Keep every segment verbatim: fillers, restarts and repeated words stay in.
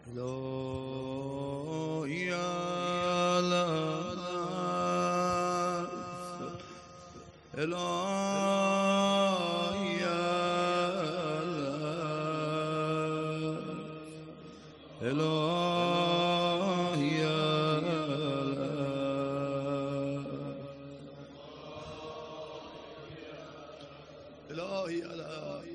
إلهي الألف إلهي الألف إلهي الألف إلهي الألف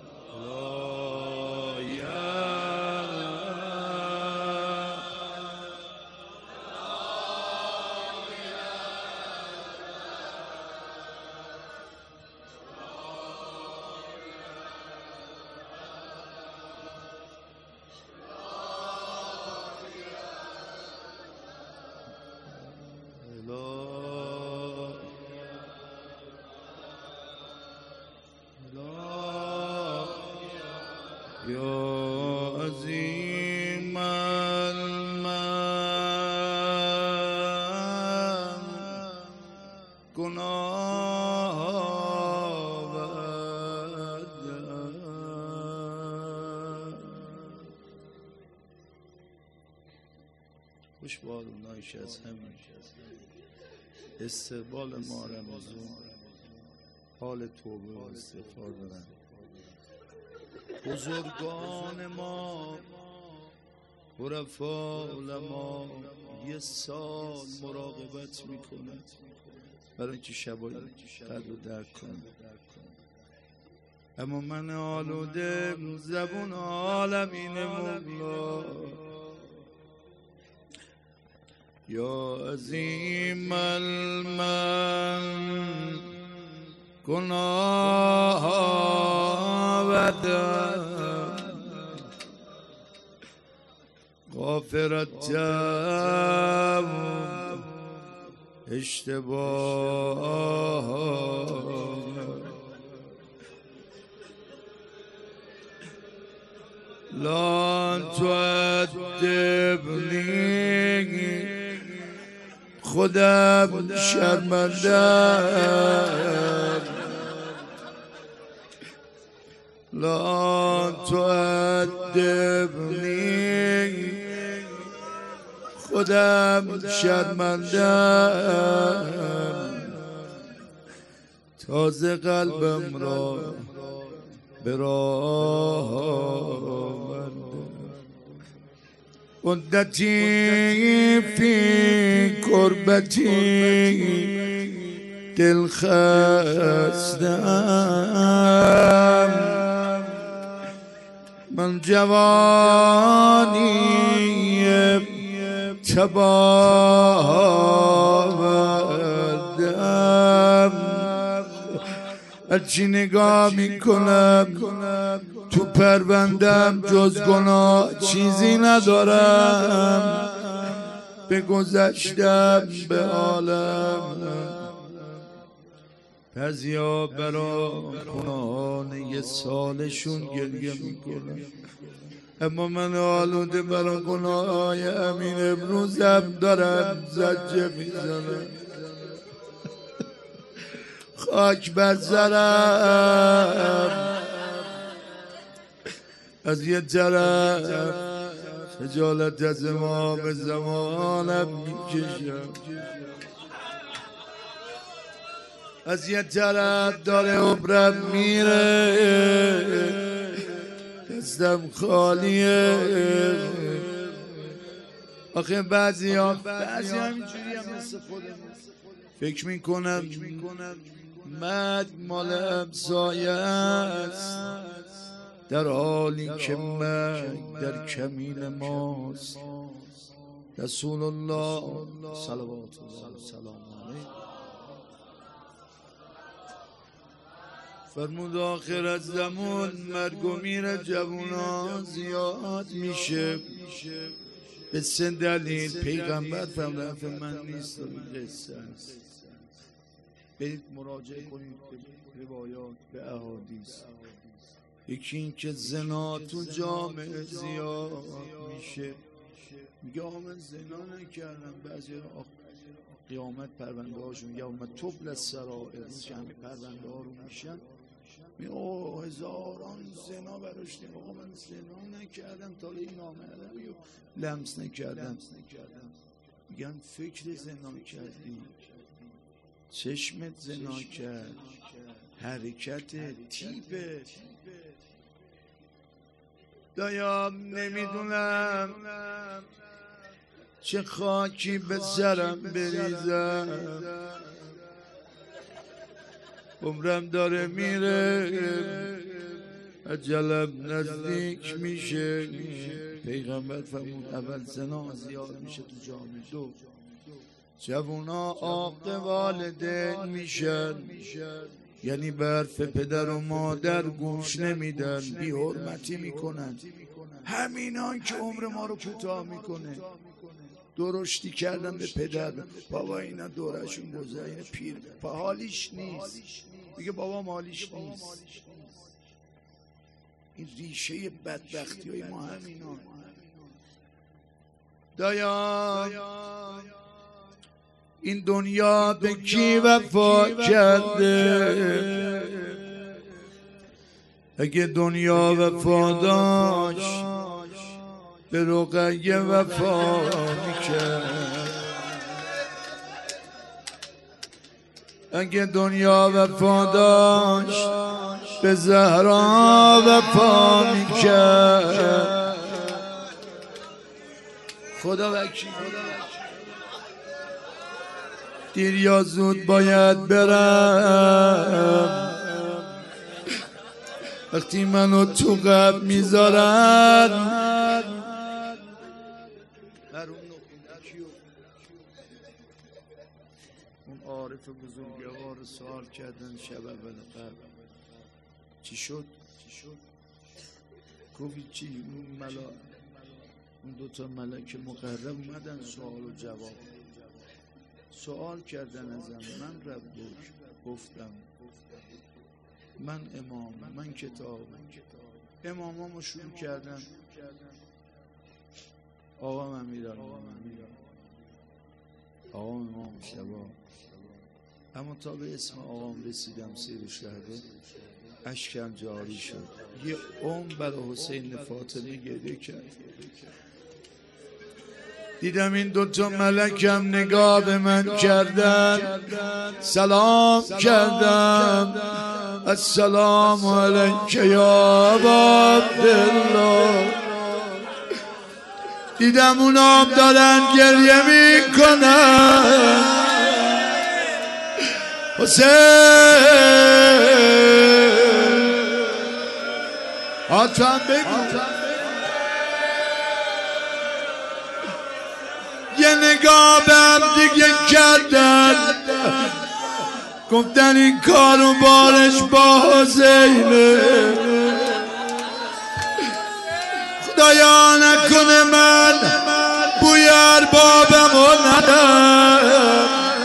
يا عظيم المن گناه خوش باد اونایش از همین استقبال ما رمضان حال توبه و استغفار دارن. بزرگان ما عرفا علما یه سال مراقبت میکنه برای اینکه شبای قدر رو درک کنه، اما من آلوده زبون عالمین مولا یا عظیم المن گناه غافر التوب اشتباه لا تعذبنی خودم شرمندم، لا تعذبنی خودم شرمندم، تازه قلبم را به راه آوردم. مدتی فی کربتی دل خستم، من جوانی تباه آوردم، هرچی نگاه میکنم تو پروندم جز گناه چیزی ندارم، به گذشتم به عالم بعضیا برا گناهان یه سالشون گریه میکنن، اما من آلوده برا گناههای امین امروزم دارم زجه میزنم. خاک بر سرم، از یه طرف خجالت از امام زمانم میکشم، از یه طرف داره عمرم میره دستم خالیه. آخه بعضی ها بعضی ها اینجوری هم مثل خودم فکر میکنم مرگ مال همسایه است، در حالی که مرگ در کمین ماست. رسول الله صلوات الله سلام علیه فرمود آخر از زمان مرگ و میر جوونا زیاد میشه، به سه دلیل. پیغمبر فرمود من نیست این قصه است، برید مراجعه کنید به روایات به احادیث. یکی این که زنا تو جامعه زیاد میشه، میگه آقا من زنا نکردم، بعضی قیامت پرونده هاشون یا تبل السرائر که همه پرونده ها رو میشن می او هزاران زنا براش دیم. آقا من زنا نکردم، تا این نامه رو لمس نکردم. میگن فکر زنا کردی، چشمت زنا کرد، حرکت تیبت. دایا نمیدونم چه خاکی به سرم بریزم، عمرم داره میره، اجلم نزدیک میشه. پیغمبر فرمود اول زنا زیاد میشه تو جامعه، دو جوونا عاق والدین میشن، یعنی به حرف پدر و مادر گوش نمیدن، بی حرمتی میکنن. همینان که عمر ما رو کوتاه میکنه. درشتی کردن به پدر، بابا اینا دورشون گذره، این پیر پا حالیش نیست، میگه بابا مالیش نیست. این ریشه بدبختی های ما همینان. دایا این دنیا به کی وفا کرده؟ اگه دنیا وفا داشت به رقیه وفا میکرد. اگه دنیا وفا داشت به زهرا وفا میکرد. خدا وکیل، دیر یا زود باید برم. وقتی منو تو قبر میذارن اون عارف بزرگوار سوال کردن شب اول قبر چی شد؟ گفتی چی؟ اون ملا اون دوتا ملک مقرب اومدن سوال و جواب سوال کردن ازم. من ربک گفتم من امام، من کتاب. امامامو شروع کردن آقا من میرم، آقا امام شبا. اما تا به اسم آقام رسیدم سیر شهده اشکم جاری شد. یه عمر برای حسین فاطمی گریه کرد. دیدم این دوتا ملکم نگاه به من کردن، سلام کردم السلام علیک یا ابا عبدالله. دیدم اونام دارن گریه میکنن. حسین آتم بگو یه نگاه به هم دیگه کردن، گفتن این کارو بارش با حسینه. خدایا نکنه من بوی اربابم و ندم،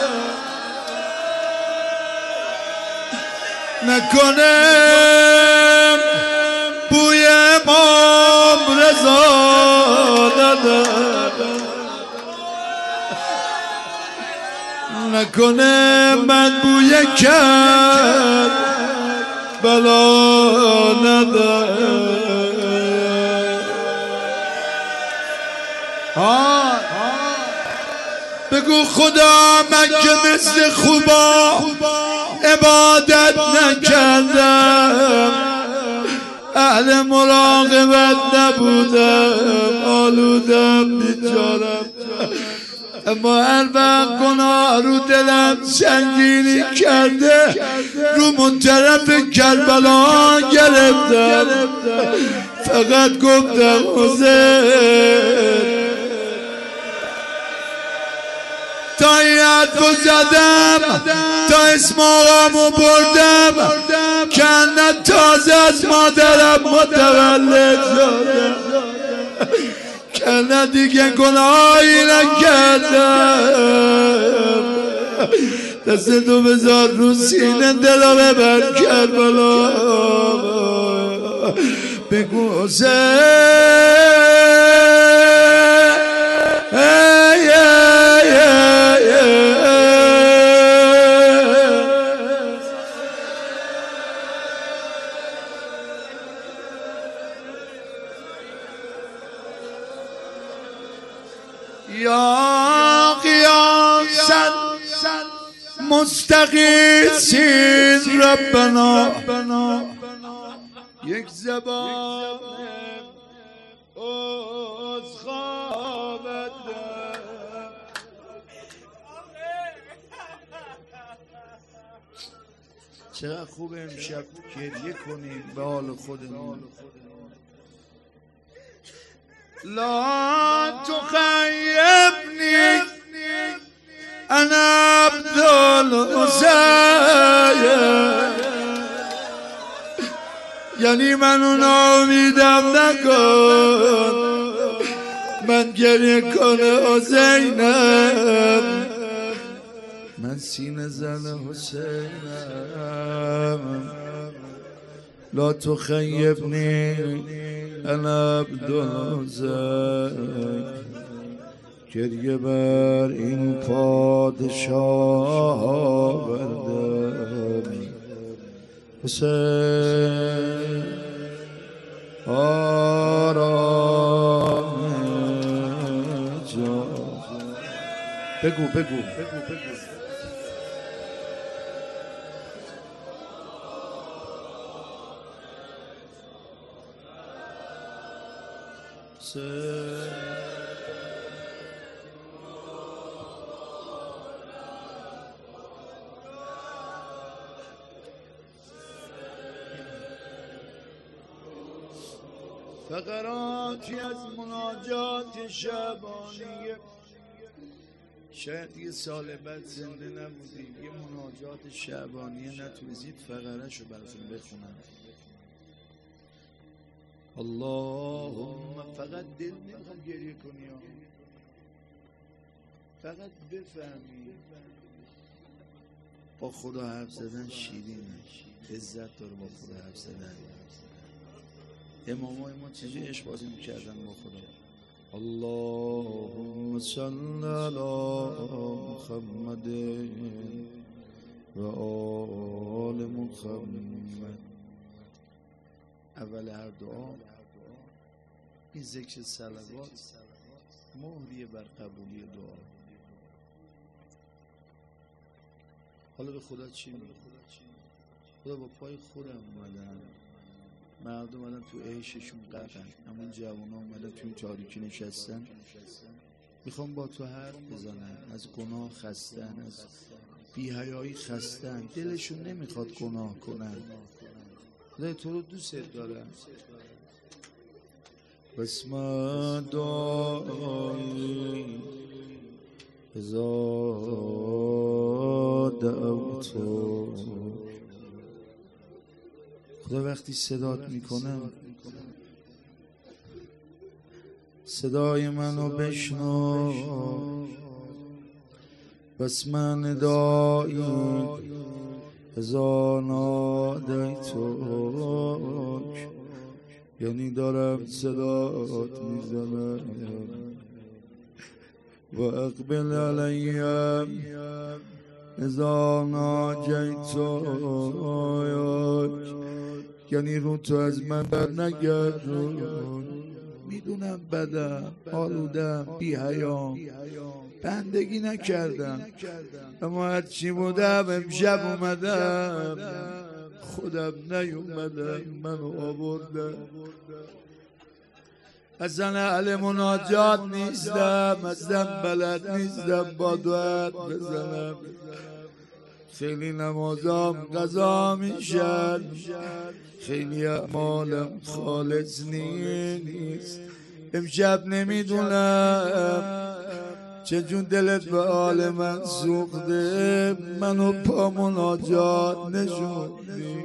نکنه بوی امام رضا ندم، نکنه من بوی کرد بلا ندم. بگو خدا من که مثل خوبا عبادت نکردم، اهل مراقبت نبودم، آلودم بیچارم. اما هر وقت گناه رو دلم سنگینی کرده رو منطرف کربلا گرفتم، فقط گفتم حسین. تا این حرفو زدم، تا اسم آقامو بردم، کنه تازه از مادرم متولد شدم، کنه دیگه گناهی نکردم. دست تو بذار رو سینه دلو ببر کربلا، بگو حسین یا قیاسا مستغیثین ربنا یک زبان از خوابت چقدر خوب امشب گریه کنیم به حال خودمون. لا تخیبنی انا عبدالحسین، یعنی منو ناامیدم نکن، من گریه کنه حسینم، من سینه زن حسینم. لا تخیبنی انا عبدالحسین، گریه بر این پادشاه آوردم. حسین آرام جان. بگو بگو بگو بگو. فقراتی از مناجات شعبانیه، شاید یه سال بعد زنده نبودیم، یه مناجات شعبانیه نتونستید فقره‌شو براتون بخونم. اللهم فقط دل نمیخواد گریه کنی، فقط بفهمی با خدا حرف زدن شیرینه، عزت داره با خدا حرف زدن. امامای ما چجوری عشق بازی میکردن با خدا؟ اللهم صل علی محمد و آل محمد. اول هر دعا این ذکر صلوات مهریه بر قبولی دعا. حالا به خدا چی میگه؟ خدا با پای خودم اومدن، مردم اومدن تو عیششون قرقن، اما جوان ها اومدن تو این تاریکی نشستن، میخوام با تو حرف بزنن، از گناه خستن، از بی‌حیایی خستن، دلشون نمیخواد گناه کنن. خدای تو رو دوست دارم. بسم دعایی ازا دعوتو. خدا وقتی صدات میکنم صدای منو بشنو. بس من دایی ازا نادیتوک، یعنی دارم صدات میزنم. و اقبل علیم ازا ناجیتوک، یعنی رو تو از من بر نگردون. میدونم بدم، آلودم، بی حیام، بندگی نکردم، اما هرچی بودم امشب اومدم، خودم نیومدم، منو آوردم. اصلا اهل مناجات نیستم، اصلا بلد نیستم با دوات بزنم. خیلی نمازام قضا میشن، خیلی اعمالم خالص نیست. امشب نمیدونم چجون دلت به حال من سوخته، منو پا مناجات نشوندی.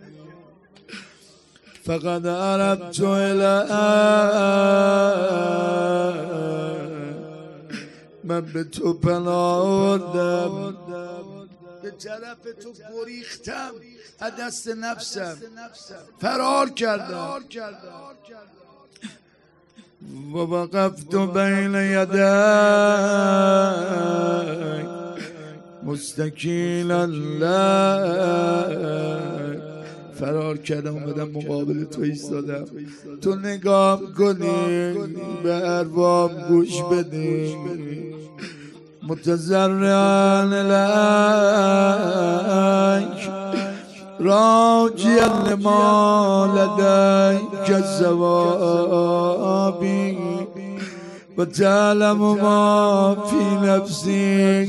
فقط عرب تو من به تو پناه آوردم، به طرف تو گریختم، از دست نفسم فرار کردم. و وقفت بین یدی مستکیلا لک فرار کردم اومدم مقابل تو ایستادم، تو نگام کنی به حرفام گوش بدی، متضرعان الیک راجعا لما لدیک الثوابی و تعلم ما فی نفسی.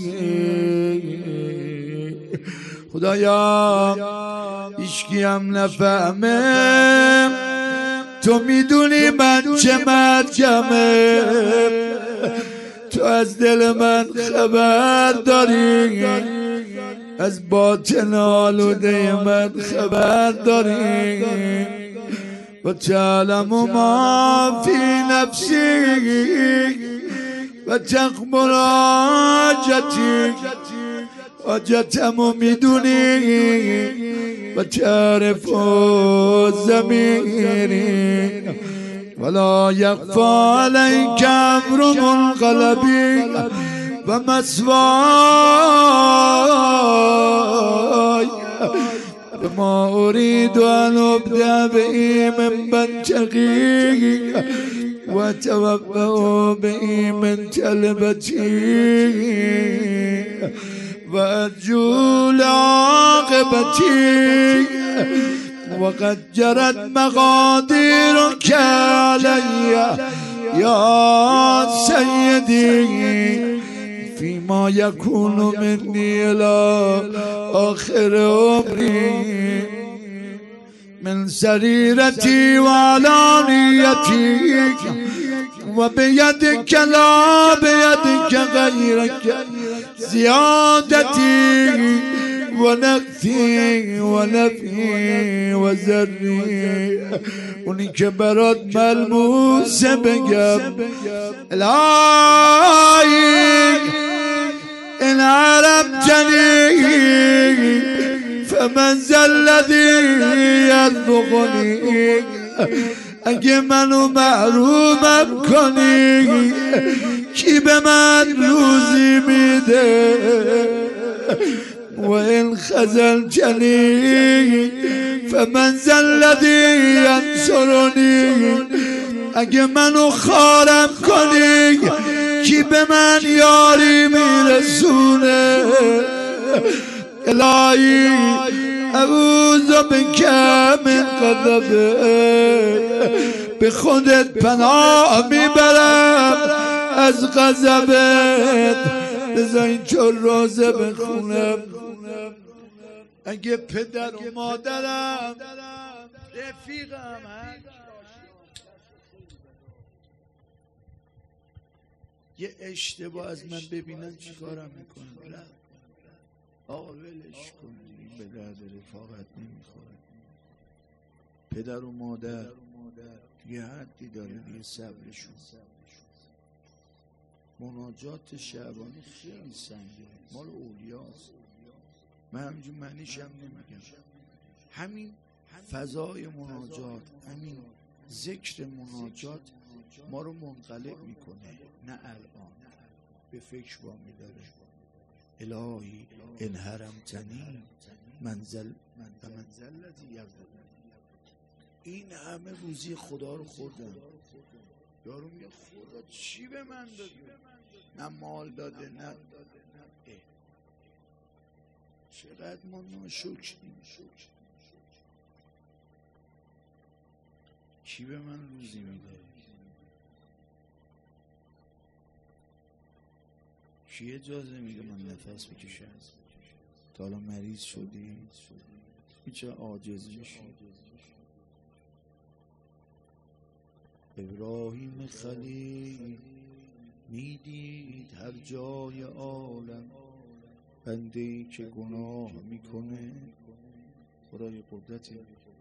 خدایا هیچکی هم نفهمه، تو میدونی من چه مرگمه، تو از دل من خبر داری، از باطن آلوده من خبر داری و تعلم ما فی نفسی و تقبل حاجتی، حاجتمو میدونی و تعرف ضمیری ولا یخفی علیک امر منقلبی و مثوای ما اريد ان ابدأ به من منطقی و توقع به من طلبتی و ارجو لعاقبتی وقد جرت مقادیرک علی یا سیدی فيما يكون مني إلى آخر عمري من سريرتي وعلانيتي وبيدك لا بيدك غيرك زيادتي ونقصي ونفي وزري اونی که برات ملموسه بگم الهی ان عرفتنی فمن ذا الذی یرزقنی، اگه منو محرومم کنی کی به من روزی میده، و این خذلتنی فمن ذا الذی ینصرنی، اگه منو خارم کنی کی به من یاری میرسونه. الهی اعوذ بک من غضبک، به خودت پناه میبرم از غضبت. بذار این چون روزه بخونم. اگه پدر و مادرم رفیقم یه اشتباه از من ببینن چی کارم میکنم؟ نه آقا ولش کن، این به درد رفاقت نمیخوره. پدر و مادر یه حدی داره دیگه صبرشون. مناجات شعبانی خیلی سنگه، مال اولیاست. من همینجور معنیش هم نمیگم. همین فضای مناجات، همین ذکر مناجات ما رو منقلب میکنه. نه الان به فکر وامی داره. الهی ان حرمتنی منزل و منزل لذی یرزقنی. این همه روزی خدا رو خوردن. یارو میگه خدا چی به من داده؟ نه مال داده نه چقدر ما ناشکریم. کی به من روزی میده؟ کی اجازه میده من نفس بکشم؟ تا حالا مریض شدی؟ چه عاجزی شد. ابراهیم خلیل میدید هر جای عالم بنده‌ای که گناه میکنه، خدای قدرتی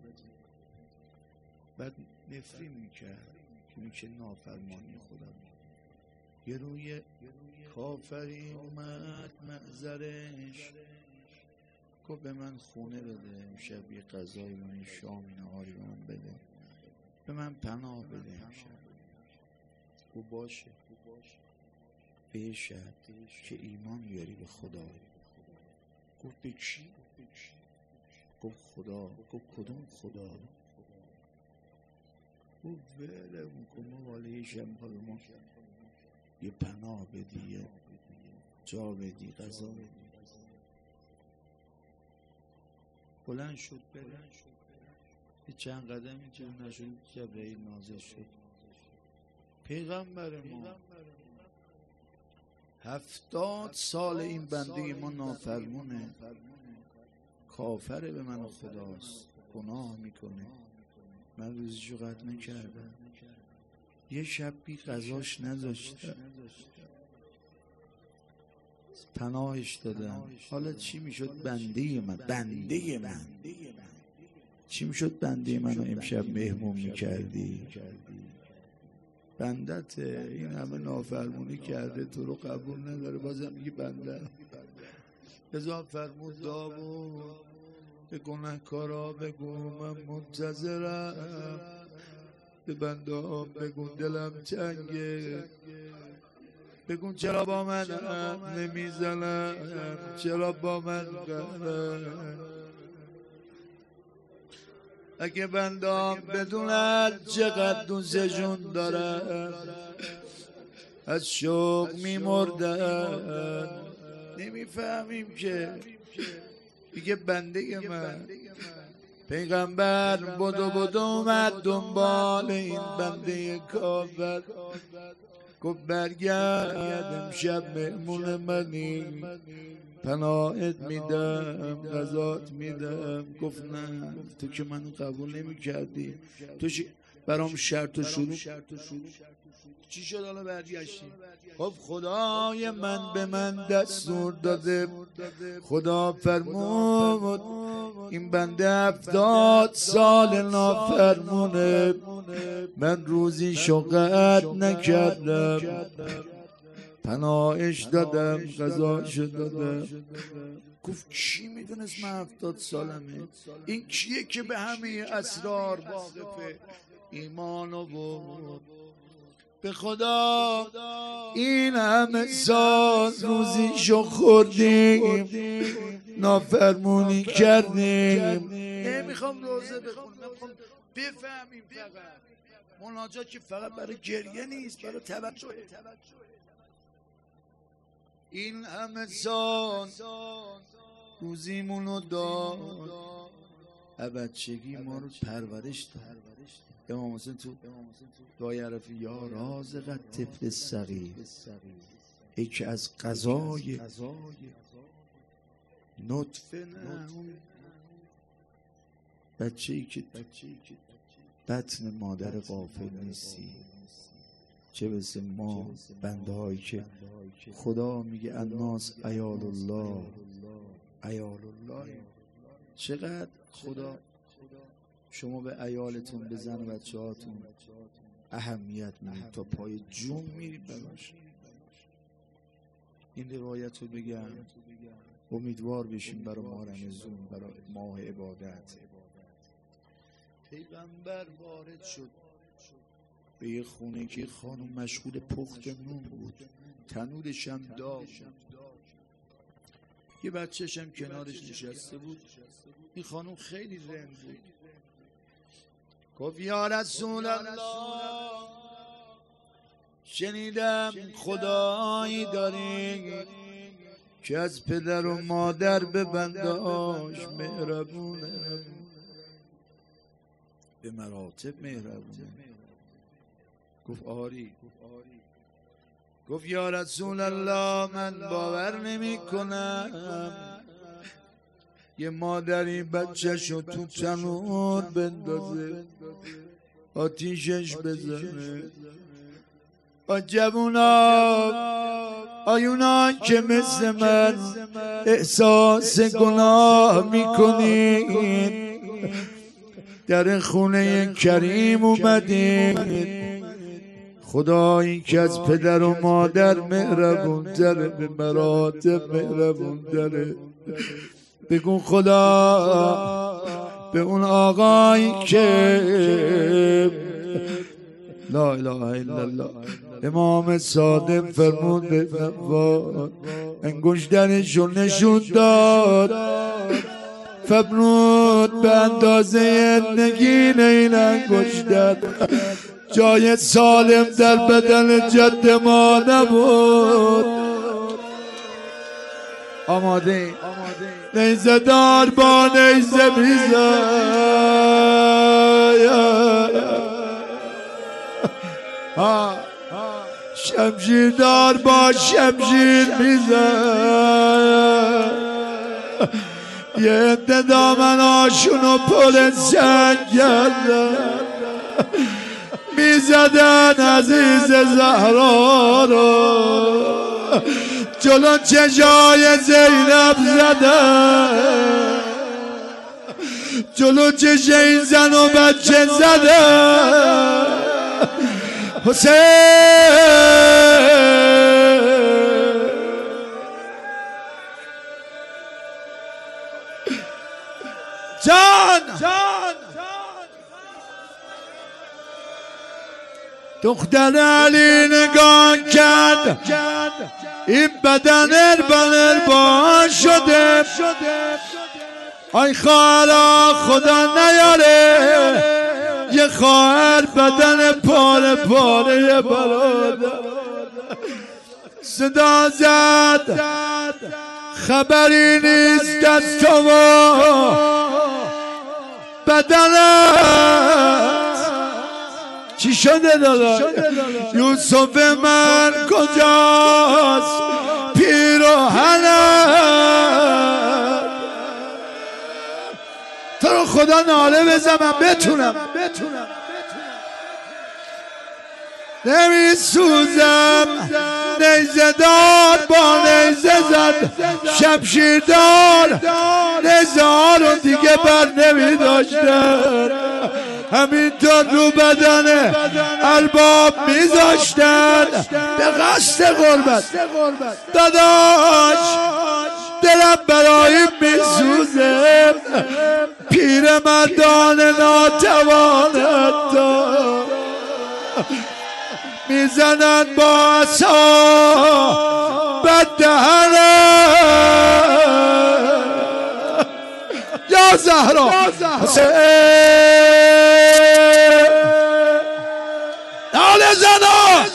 بعد نفرین میکرد که میشه نافرمانی خدا. یه روی کافری اومد معذرش گفت به من خونه بده، امشب یه غذای من شامی نهاری به من بده، به من پناه بده امشب. گفت باشه به یه شرط که ایمان بیاری به خدا. گفت به چی؟ گفت خدا. گفت کدوم خدا؟ گفت وله کن موالیشم ما یه پناه بدی، یه جا بدی، غذا بدی. بلند شد بره. یه چند قدم اینجا نشد جبرئیل نازل شد. پیغمبر ما هفتاد سال این بنده ما نافرمونه، کافره به من و خداست، گناه میکنه، من روزیشو قطع نکردم، یه شب بی غذاش نذاشتم، پناهش دادم. حالا چی میشد بنده من؟ بنده من چی میشد بنده منو امشب مهمون میکردی؟ بندت این همه نافرمونی کرده، تو رو قبول نداره، بازم میگی بنده. بذار فرمود داوود به گناهکارا بگو من منتظرم، به بنده ها بگو دلم تنگه، بگو چرا با من نمیزنم، چرا با من قهرم. اگه بندام بدونن چقدر دوستشون دارن از شوق میمردن. نمیفهمیم که دیگه بنده من پیغمبر بدو بدو اومد دنبال این بنده کافر. گفت برگرد امشب مهمون منی، پناهت میدم، غذات میدم. گفت نه، تو که منو قبول نمی کردی، تو برام شرط و شروط. چی شد حالا برگشتی؟ خب خدای من به من دستور داده، خدا فرمود این بنده هفتاد سال نافرمونه، من روزی شقت نکردم، پناهش دادم، غذاش دادم. گفت کی میدونست من هفتاد سالمه؟ این کیه که به همه اسرار واقفه؟ ایمان آورد به خدا. این همه سال روزیشو خوردیم، نافرمونی کردیم. نمیخوام روزه بخونم، نمیخوام بفهمیم. فقط مناجات که فقط برای گریه نیست، برای توجه. این همه سال روزیمونو داد، بچگی ما رو پرورش داد. امام حسین تو دعای عرفی یا رازق طفل صغیر، ای که از قضای نطفه، نه اون بچه ای که بطن مادر غافل نیستی، چه بسه ما بنده هایی که خدا میگه الناس عیال الله، عیال الله. چقدر خدا شما به عیالتون، به زن و بچه هاتون اهمیت میدید، تا پای جون میرید براش. این روایت رو بگم امیدوار بشیم برای ماه رمضان، برای ماه عبادت. پیغمبر وارد شد به یه خونه که خانم مشغول پخت نون بود، تنورش هم داغ بود، یه بچه‌ش هم کنارش نشسته بود. این خانم خیلی رنج بود. گفت یا رسول الله، شنیدم خدایی داری که از پدر و مادر به بنده‌اش مهربونه، به مراتب مهربونه. گفت آری. گفت یا رسول الله، من باور نمی کنم یه مادری بچه‌شو تو تنور بندازه، آتیشش بزنه. آ جوونا، آیونا که مثل من احساس گناه میکنید، در خونه کریم اومدید، خدایی که از پدر و مادر مهربون تره، به مراتب مهربون تره. بگو خدا به اون آقایی که لا اله الا الله، امام صادق فرمود به انگشترشو نشون داد، فبرود به اندازه نگین این انگشتر جای سالم در بدن جد ما نبود. آماده نیزه دار با نیزه میزن، شمشیر دار با شمشیر میزن. یه عده دامناشونو پل سنگ کردن میزدن عزیز زهرا رو، جلو چشای زینب زدن، جلو چش این زن و بچه زدن. حسین جان دختر علی نگاه کرد، این بدن اربن اربان شده. آی خواهرا خدا نیاره یه خواهر بدن پاره پاره برادر. صدا زد خبری نیست از تو بدنت چی شده دادا؟ یوسف من کجاست پیراهنت؟ تو رو خدا ناله بزن من بتونم نمی سوزم. نیزه دار با نیزه زد، شمشیر دار نیزه ها رو دیگه بر نمی داشتن، همینطور رو بدن الباب می داشتن به قصد غربت. داداش دلم برای می سوزه، پیر مردان ناتوانت میزنن با عصا بد دهنت. یا زهرا حسین ناله زنا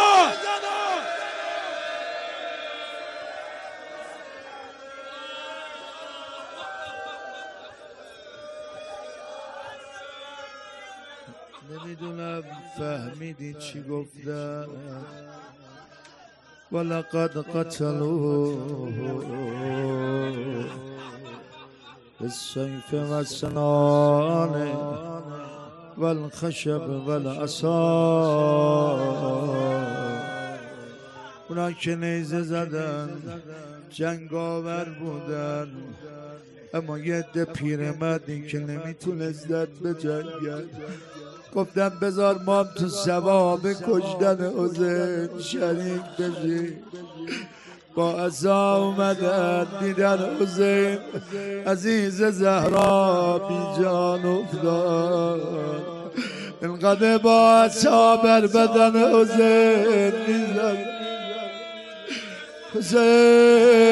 نمیدونم فهمیدی چی گفتم؟ ولقد قتلوه بالسيف والسنان والخشب والعصا. اونا که نیزه زدن جنگاور بودن، اما یه عده پیرمردی که نمیتونست به جنگن گفتم بذار ما هم تو ثواب کشتن حسین شریک بشیم. با عصا اومدن دیدن حسین عزیز زهرا بی جان افتاد، انقدر با عصا بر بدن حسین میزد. حسین